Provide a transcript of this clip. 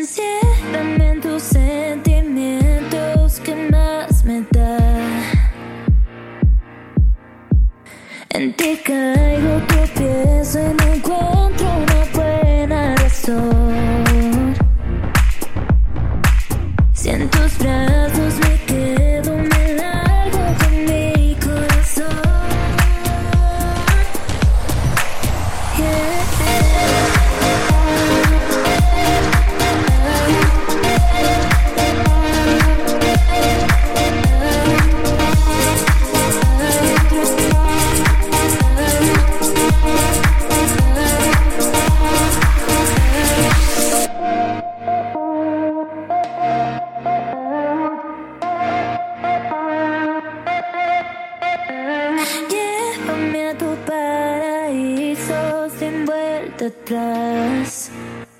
Enciérrame en tus sentimientos, ¿qué más me da? En ti caigo, tropiezo y no encuentro una buena razón. Si en tus brazos me quedo, me largo con mi corazón. Llévame a tu paraíso sin vuelta atrás.